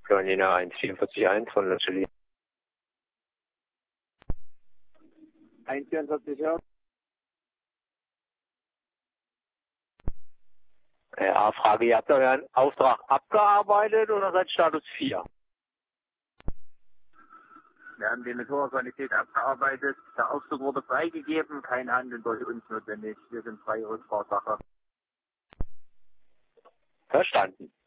Carolina 144.1 von Luxury. 144, ja. Ja, Frage, ihr habt euren Auftrag abgearbeitet oder seit Status 4? Wir haben den mit hoher Qualität abgearbeitet. Der Aufzug wurde freigegeben, kein Handeln durch uns notwendig. Wir sind freie Rückfahrsache. Verstanden.